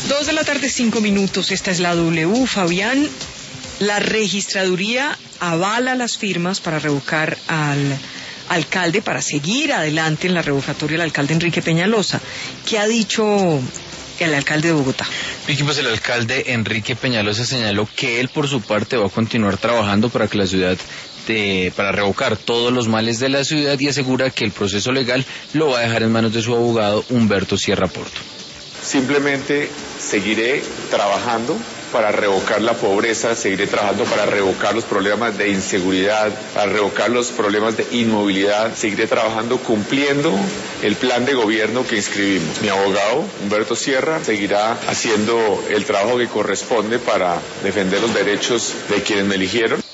2:05 p.m. Esta es la W. Fabián, la registraduría avala las firmas para revocar al alcalde, para seguir adelante en la revocatoria del alcalde Enrique Peñalosa. ¿Qué ha dicho el alcalde de Bogotá? Vicky, pues el alcalde Enrique Peñalosa señaló que él por su parte va a continuar trabajando para que la ciudad para revocar todos los males de la ciudad, y asegura que el proceso legal lo va a dejar en manos de su abogado Humberto Sierra Porto. Simplemente seguiré trabajando para revocar la pobreza, seguiré trabajando para revocar los problemas de inseguridad, para revocar los problemas de inmovilidad, seguiré trabajando cumpliendo el plan de gobierno que inscribimos. Mi abogado, Humberto Sierra, seguirá haciendo el trabajo que corresponde para defender los derechos de quienes me eligieron.